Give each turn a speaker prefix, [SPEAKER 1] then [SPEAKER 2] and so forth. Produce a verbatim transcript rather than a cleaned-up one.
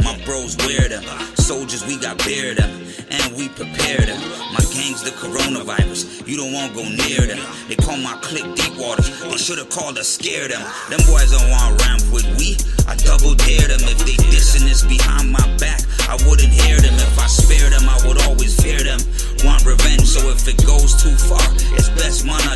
[SPEAKER 1] My bros wear them. Soldiers, we got bear them. And we prepare them. My gang's the coronavirus. You don't want to go near them. They call my clique deep waters. They should have called us scare them. Them boys don't want ramp with we. I double dare them. If they dissing this behind my back, I wouldn't hear them. If I spare them, I would always fear them. Want revenge, so if it goes too far, it's best man I